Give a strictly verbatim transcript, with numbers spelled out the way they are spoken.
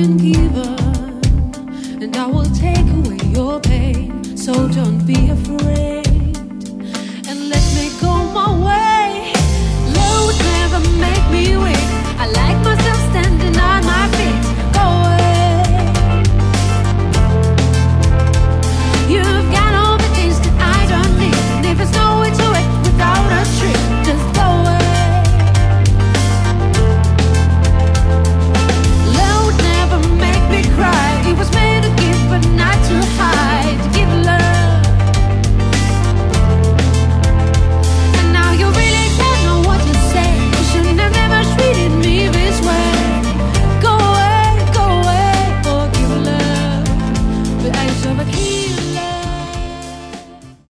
been given, and I will take away your pain. So don't be afraid, and let me go my way. Love would never make me weak. I like myself standing on my feet. Go away. You've got all the things that I don't need, and if it's no way to act without a trick, just go away. Love would never make me cry. It was made to give but not to hide. To give love, and now you really don't know what to say. You shouldn't have never treated me this way. Go away, go away, or give love the eyes of a king.